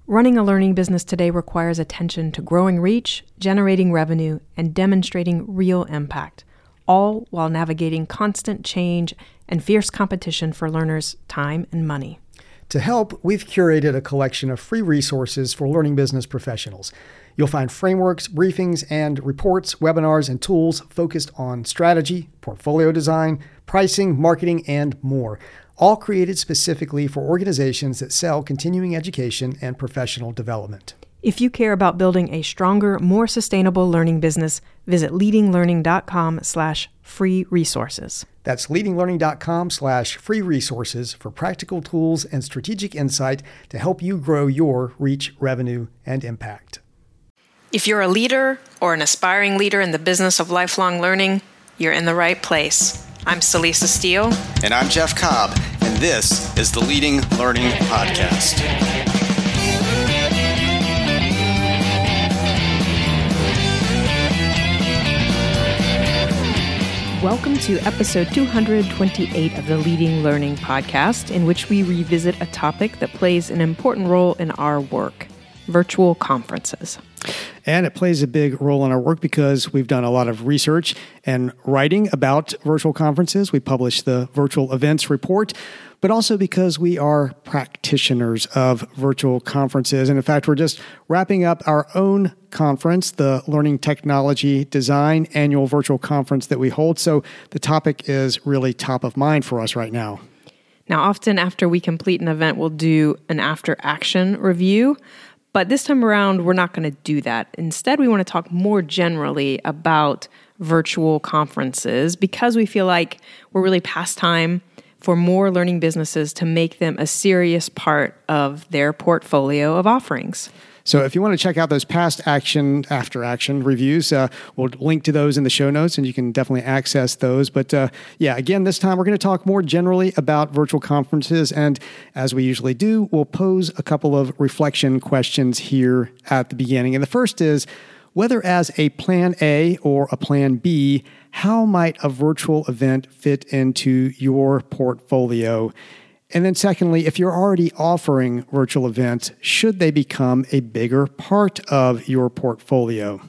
Running a learning business today requires attention to growing reach, generating revenue, and demonstrating real impact, all while navigating constant change and fierce competition for learners' time and money. To help, we've curated a collection of free resources for learning business professionals. You'll find frameworks, briefings, and reports, webinars, and tools focused on strategy, portfolio design, pricing, marketing, and more, all created specifically for organizations that sell continuing education and professional development. If you care about building a stronger, more sustainable learning business, visit leadinglearning.com/free resources. That's leadinglearning.com/free resources for practical tools and strategic insight to help you grow your reach, revenue, and impact. If you're a leader or an aspiring leader in the business of lifelong learning, you're in the right place. I'm Celisa Steele. And I'm Jeff Cobb, and this is the Leading Learning Podcast. Welcome to episode 228 of the Leading Learning Podcast, in which we revisit a topic that plays an important role in our work: virtual conferences. And it plays a big role in our work because we've done a lot of research and writing about virtual conferences. We published the Virtual Events Report, but also because we are practitioners of virtual conferences. And in fact, we're just wrapping up our own conference, the Learning Technology Design Annual Virtual Conference that we hold. So the topic is really top of mind for us right now. Now, often after we complete an event, we'll do an after-action review. But this time around, we're not going to do that. Instead, we want to talk more generally about virtual conferences because we feel like we're really past time for more learning businesses to make them a serious part of their portfolio of offerings. So if you want to check out those past after action reviews, we'll link to those in the show notes, and you can definitely access those. But again, this time we're going to talk more generally about virtual conferences. And as we usually do, we'll pose a couple of reflection questions here at the beginning. And the first is, whether as a plan A or a plan B, how might a virtual event fit into your portfolio? And then secondly, if you're already offering virtual events, should they become a bigger part of your portfolio?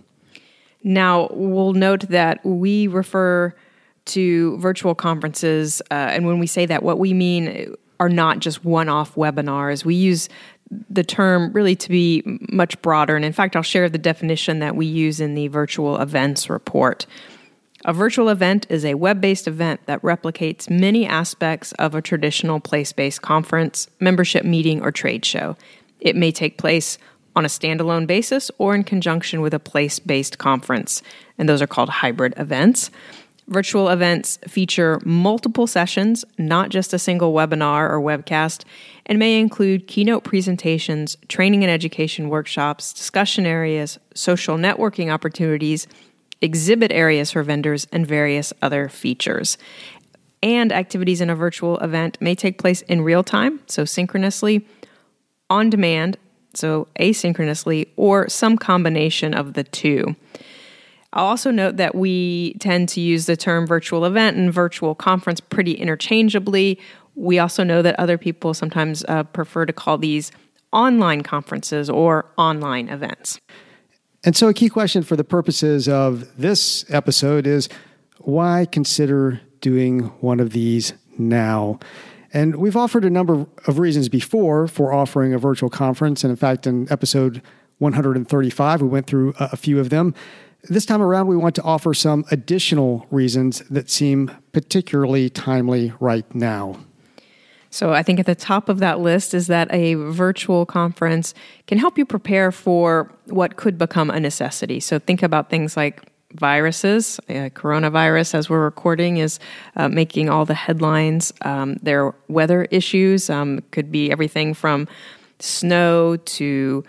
Now, we'll note that we refer to virtual conferences, and when we say that, what we mean are not just one-off webinars. We use the term really to be much broader, and in fact, I'll share the definition that we use in the Virtual Events Report. A virtual event is a web-based event that replicates many aspects of a traditional place-based conference, membership meeting, or trade show. It may take place on a standalone basis or in conjunction with a place-based conference, and those are called hybrid events. Virtual events feature multiple sessions, not just a single webinar or webcast, and may include keynote presentations, training and education workshops, discussion areas, social networking opportunities, exhibit areas for vendors, and various other features. And activities in a virtual event may take place in real time, so synchronously, on demand, so asynchronously, or some combination of the two. I'll also note that we tend to use the term virtual event and virtual conference pretty interchangeably. We also know that other people sometimes prefer to call these online conferences or online events. And so a key question for the purposes of this episode is, why consider doing one of these now? And we've offered a number of reasons before for offering a virtual conference. And in fact, in episode 135, we went through a few of them. This time around, we want to offer some additional reasons that seem particularly timely right now. So I think at the top of that list is that a virtual conference can help you prepare for what could become a necessity. So think about things like viruses. Coronavirus, as we're recording, is making all the headlines. There are weather issues. Could be everything from snow to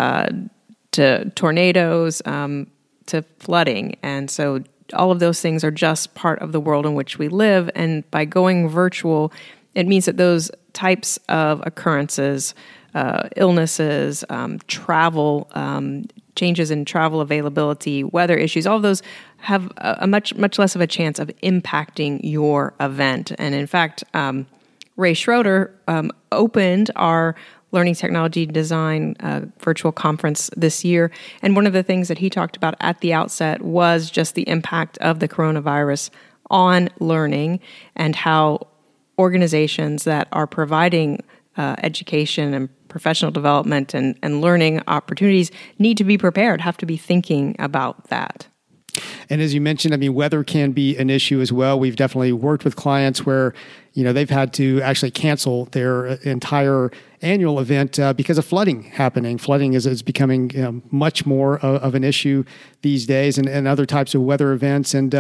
tornadoes to flooding. And so all of those things are just part of the world in which we live. And by going virtual, it means that those types of occurrences, illnesses, travel, changes in travel availability, weather issues, all of those have a much less of a chance of impacting your event. And in fact, Ray Schroeder opened our Learning Technology Design virtual conference this year. And one of the things that he talked about at the outset was just the impact of the coronavirus on learning and how organizations that are providing education and professional development and learning opportunities need to be prepared, have to be thinking about that. And as you mentioned, I mean, weather can be an issue as well. We've definitely worked with clients where, they've had to actually cancel their entire annual event because of flooding happening. Flooding is becoming much more of an issue these days, and other types of weather events. And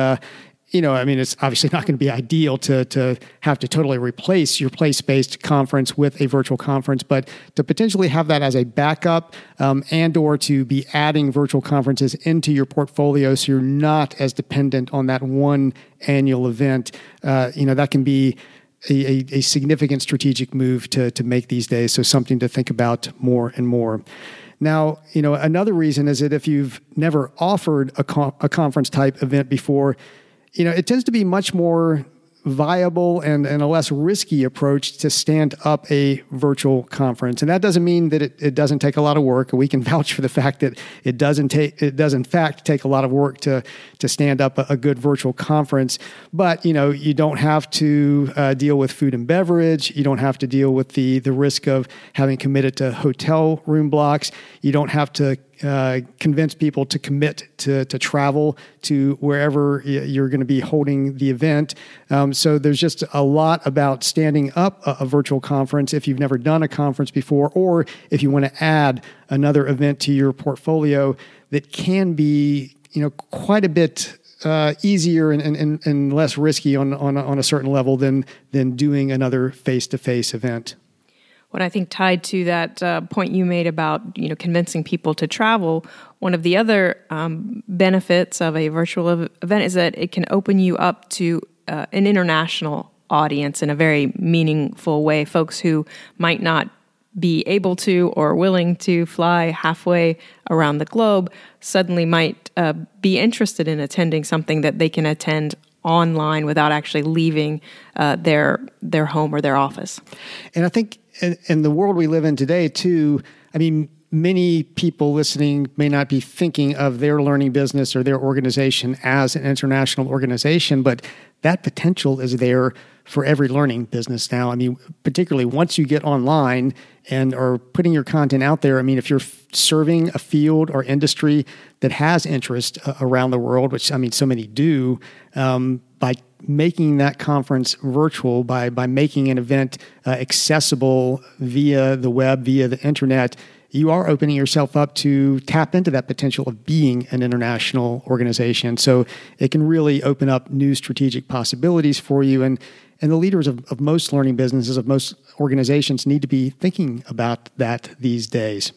it's obviously not going to be ideal to have to totally replace your place-based conference with a virtual conference, but to potentially have that as a backup and or to be adding virtual conferences into your portfolio so you're not as dependent on that one annual event, that can be a significant strategic move to make these days. So something to think about more and more. Now, another reason is that if you've never offered a conference type event before, it tends to be much more viable and a less risky approach to stand up a virtual conference. And that doesn't mean that it doesn't take a lot of work. We can vouch for the fact that it does in fact take a lot of work to stand up a good virtual conference. But, you don't have to deal with food and beverage. You don't have to deal with the risk of having committed to hotel room blocks. You don't have to convince people to commit to travel to wherever you're going to be holding the event. So there's just a lot about standing up a virtual conference if you've never done a conference before, or if you want to add another event to your portfolio that can be, quite a bit easier and less risky on a certain level than doing another face-to-face event. What I think tied to that point you made about convincing people to travel, one of the other benefits of a virtual event is that it can open you up to an international audience in a very meaningful way. Folks who might not be able to or willing to fly halfway around the globe suddenly might be interested in attending something that they can attend online without actually leaving their home or their office. And I think in the world we live in today, too, many people listening may not be thinking of their learning business or their organization as an international organization, but that potential is there for every learning business now. Particularly once you get online and are putting your content out there, if you're serving a field or industry that has interest around the world, which so many do, by making that conference virtual, by making an event accessible via the web, via the internet, you are opening yourself up to tap into that potential of being an international organization. So it can really open up new strategic possibilities for you. And the leaders of most learning businesses, of most organizations, need to be thinking about that these days.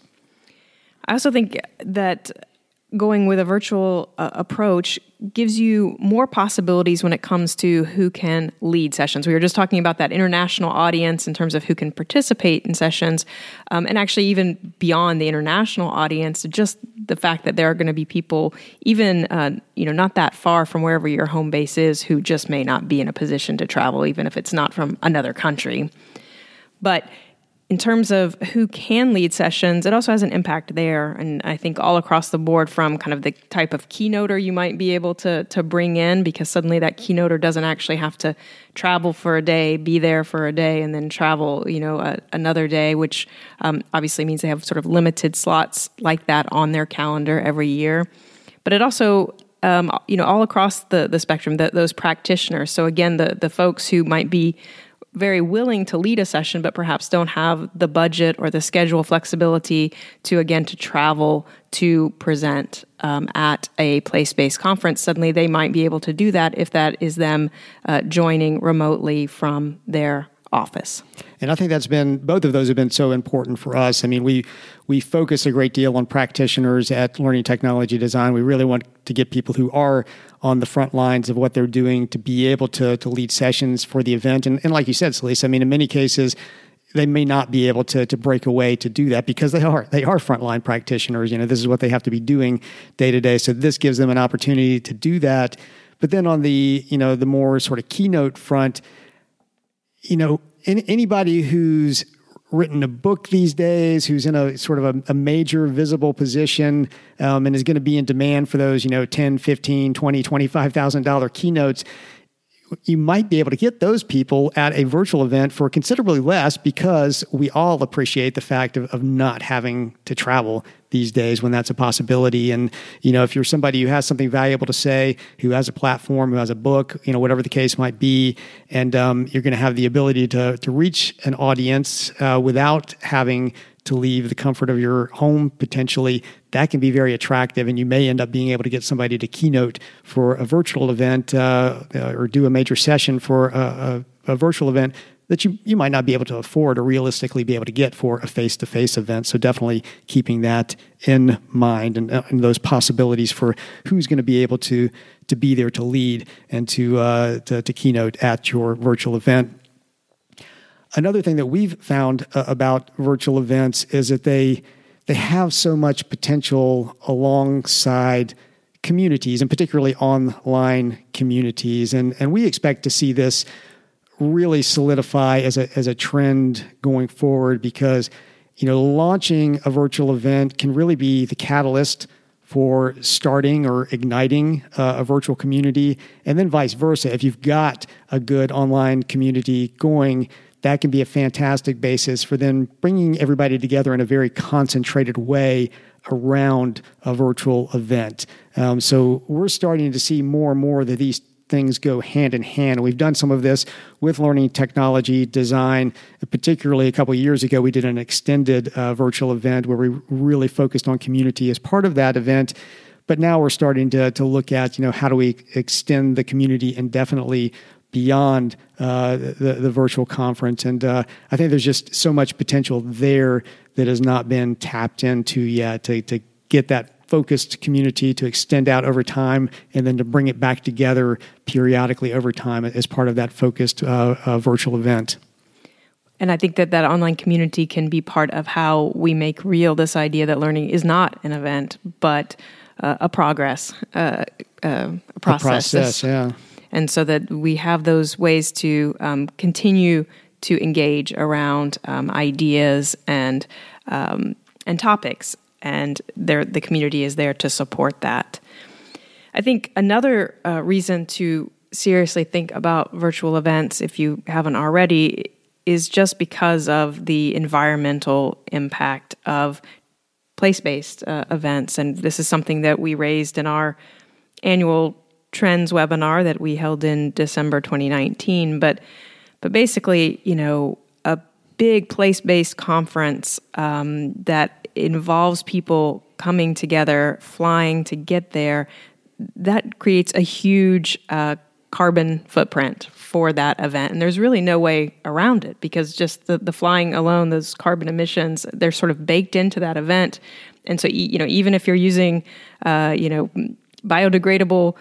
I also think that going with a virtual approach gives you more possibilities when it comes to who can lead sessions. We were just talking about that international audience in terms of who can participate in sessions, and actually even beyond the international audience, just the fact that there are going to be people even not that far from wherever your home base is who just may not be in a position to travel, even if it's not from another country. But in terms of who can lead sessions, it also has an impact there. And I think all across the board, from kind of the type of keynoter you might be able to bring in, because suddenly that keynoter doesn't actually have to travel for a day, be there for a day, and then travel, another day, which obviously means they have sort of limited slots like that on their calendar every year. But it also, all across the spectrum, those practitioners. So again, the folks who might be very willing to lead a session, but perhaps don't have the budget or the schedule flexibility to travel to present at a place-based conference. Suddenly they might be able to do that if that is them joining remotely from their office. And I think both of those have been so important for us. We focus a great deal on practitioners at Learning Technology Design. We really want to get people who are on the front lines of what they're doing to be able to lead sessions for the event. And like you said, Celeste, in many cases, they may not be able to break away to do that because they are frontline practitioners. This is what they have to be doing day to day. So this gives them an opportunity to do that. But then on the the more sort of keynote front, anybody who's written a book these days, who's in a sort of a major visible position, and is going to be in demand for those, $10, $15, $20, $25,000 keynotes, you might be able to get those people at a virtual event for considerably less, because we all appreciate the fact of not having to travel these days when that's a possibility. And, if you're somebody who has something valuable to say, who has a platform, who has a book, whatever the case might be, and you're going to have the ability to reach an audience without having to leave the comfort of your home, potentially, that can be very attractive. And you may end up being able to get somebody to keynote for a virtual event or do a major session for a virtual event that you might not be able to afford or realistically be able to get for a face-to-face event. So definitely keeping that in mind and those possibilities for who's going to be able to be there to lead and to keynote at your virtual event. Another thing that we've found about virtual events is that they have so much potential alongside communities, and particularly online communities. And we expect to see this really solidify as a trend going forward, because launching a virtual event can really be the catalyst for starting or igniting a virtual community, and then vice versa. If you've got a good online community going, that can be a fantastic basis for then bringing everybody together in a very concentrated way around a virtual event. So we're starting to see more and more that these things go hand in hand. We've done some of this with learning technology design. Particularly a couple of years ago, we did an extended virtual event where we really focused on community as part of that event. But now we're starting to look at, how do we extend the community indefinitely beyond the virtual conference. And I think there's just so much potential there that has not been tapped into yet to get that focused community to extend out over time, and then to bring it back together periodically over time as part of that focused virtual event. And I think that online community can be part of how we make real this idea that learning is not an event, but a process. A process, yeah. And so that we have those ways to continue to engage around ideas and topics, and the community is there to support that. I think another reason to seriously think about virtual events, if you haven't already, is just because of the environmental impact of place-based events. And this is something that we raised in our annual Trends webinar that we held in December 2019. But basically, a big place-based conference that involves people coming together, flying to get there, that creates a huge carbon footprint for that event. And there's really no way around it, because just the flying alone, those carbon emissions, they're sort of baked into that event. And so, even if you're using, biodegradable,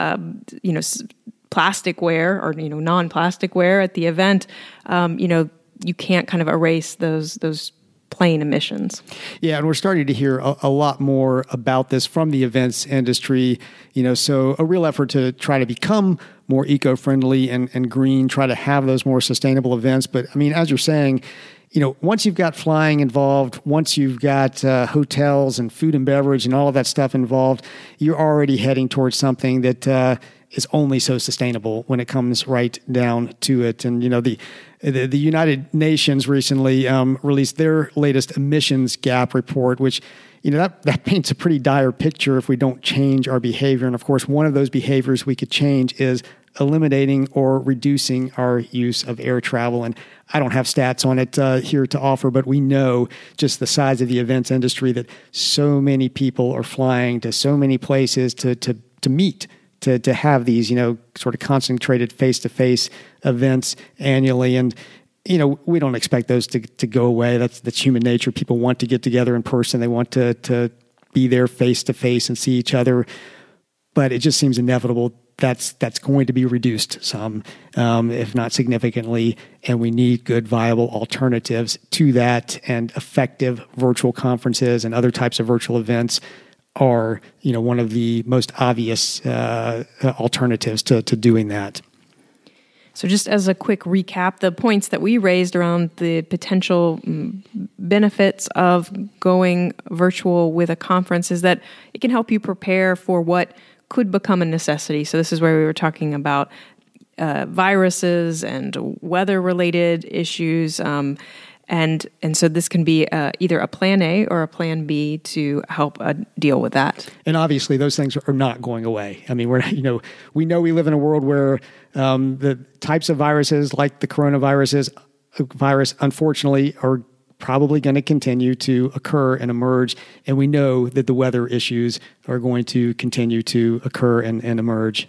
plasticware or non-plasticware at the event, you can't kind of erase those plane emissions. Yeah, and we're starting to hear a lot more about this from the events industry. So a real effort to try to become more eco-friendly and green, try to have those more sustainable events. But I mean, as you're saying, once you've got flying involved, once you've got hotels and food and beverage and all of that stuff involved, you're already heading towards something that is only so sustainable when it comes right down to it. And, the United Nations recently released their latest emissions gap report, which, that paints a pretty dire picture if we don't change our behavior. And of course, one of those behaviors we could change is eliminating or reducing our use of air travel. And I don't have stats on it here to offer, but we know just the size of the events industry that so many people are flying to so many places to meet, to have these, sort of concentrated face-to-face events annually. And, we don't expect those to go away. That's human nature. People want to get together in person. They want to be there face-to-face and see each other. But it just seems inevitable that's going to be reduced some, if not significantly, and we need good, viable alternatives to that. And effective virtual conferences and other types of virtual events are, one of the most obvious alternatives to doing that. So just as a quick recap, the points that we raised around the potential benefits of going virtual with a conference is that it can help you prepare for what could become a necessity. So this is where we were talking about viruses and weather-related issues, and so this can be either a plan A or a plan B to help deal with that. And obviously, those things are not going away. I mean, we know we live in a world where the types of viruses, like the coronavirus, unfortunately, are probably going to continue to occur and emerge. And we know that the weather issues are going to continue to occur and emerge.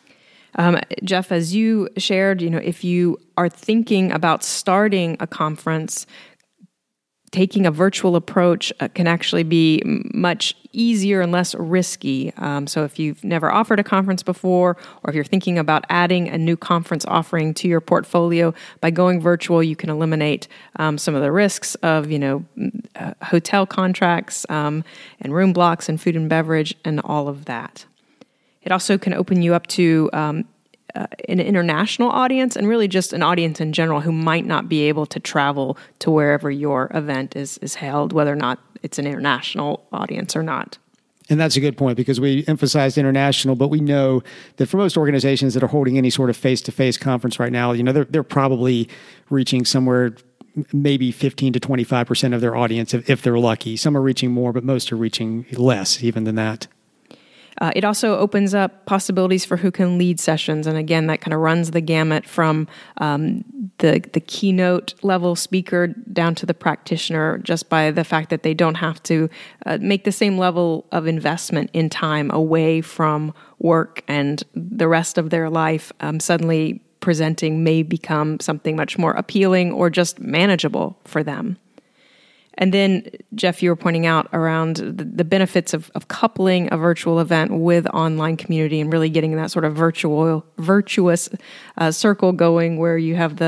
Jeff, as you shared, if you are thinking about starting a conference, taking a virtual approach can actually be much easier and less risky. So if you've never offered a conference before, or if you're thinking about adding a new conference offering to your portfolio, by going virtual, you can eliminate some of the risks of, hotel contracts and room blocks and food and beverage and all of that. It also can open you up to an international audience and really just an audience in general who might not be able to travel to wherever your event is held, whether or not it's an international audience or not. And that's a good point, because we emphasized international, but we know that for most organizations that are holding any sort of face-to-face conference right now, they're probably reaching somewhere maybe 15 to 25% of their audience if they're lucky. Some are reaching more, but most are reaching less even than that. It also opens up possibilities for who can lead sessions. And again, that kind of runs the gamut from the keynote level speaker down to the practitioner, just by the fact that they don't have to make the same level of investment in time away from work and the rest of their life. Suddenly presenting may become something much more appealing or just manageable for them. And then, Jeff, you were pointing out around the benefits of coupling a virtual event with online community and really getting that sort of virtuous circle going, where you have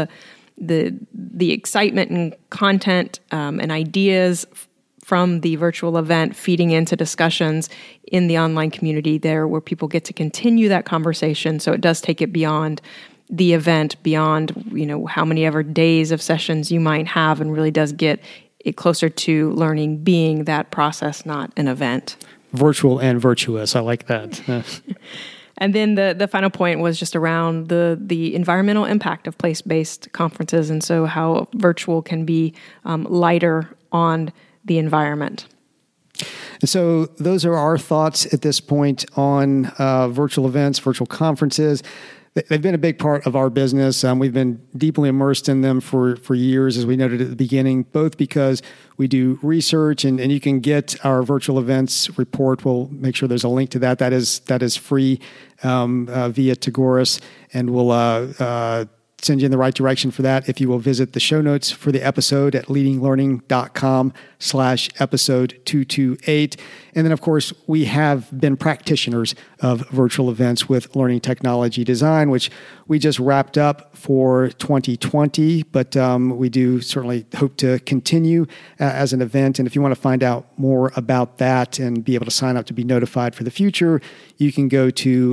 the excitement and content and ideas from the virtual event feeding into discussions in the online community there, where people get to continue that conversation. So it does take it beyond the event, beyond how many ever days of sessions you might have, and really does get it closer to learning being that process, not an event. Virtual and virtuous. I like that. And then the final point was just around the environmental impact of place-based conferences, and so how virtual can be lighter on the environment. And so those are our thoughts at this point on virtual events, virtual conferences. They've been a big part of our business. We've been deeply immersed in them for years, as we noted at the beginning, both because we do research, and you can get our virtual events report. We'll make sure there's a link to that. That is free via Tagoras, and we'll send you in the right direction for that if you will visit the show notes for the episode at leadinglearning.com/episode 228. And then, of course, we have been practitioners of virtual events with Learning Technology Design, which we just wrapped up for 2020, but we do certainly hope to continue as an event. And if you want to find out more about that and be able to sign up to be notified for the future, you can go to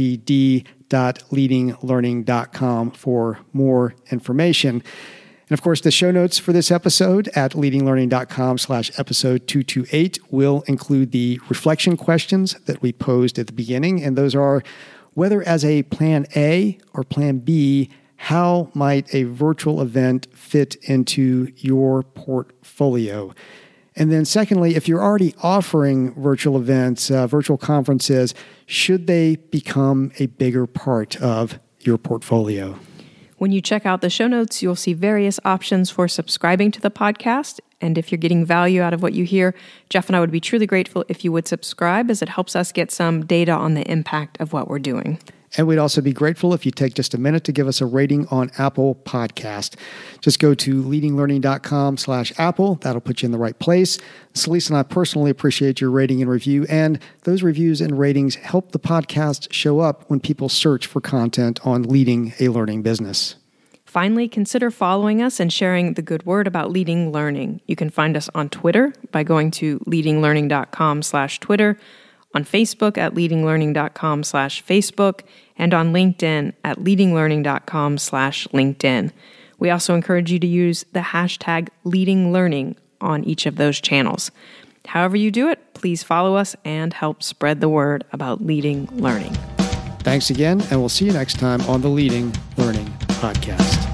ltd.leadinglearning.com for more information. And of course, the show notes for this episode at leadinglearning.com/episode 228 will include the reflection questions that we posed at the beginning. And those are, whether as a plan A or plan B, how might a virtual event fit into your portfolio? And then secondly, if you're already offering virtual events, virtual conferences, should they become a bigger part of your portfolio? When you check out the show notes, you'll see various options for subscribing to the podcast. And if you're getting value out of what you hear, Jeff and I would be truly grateful if you would subscribe, as it helps us get some data on the impact of what we're doing. And we'd also be grateful if you take just a minute to give us a rating on Apple Podcast. Just go to leadinglearning.com/Apple. That'll put you in the right place. Celeste and I personally appreciate your rating and review, and those reviews and ratings help the podcast show up when people search for content on leading a learning business. Finally, consider following us and sharing the good word about Leading Learning. You can find us on Twitter by going to leadinglearning.com/Twitter, on Facebook at leadinglearning.com/Facebook, and on LinkedIn at leadinglearning.com/LinkedIn. We also encourage you to use the hashtag leadinglearning on each of those channels. However you do it, please follow us and help spread the word about leading learning. Thanks again, and we'll see you next time on the Leading Learning Podcast.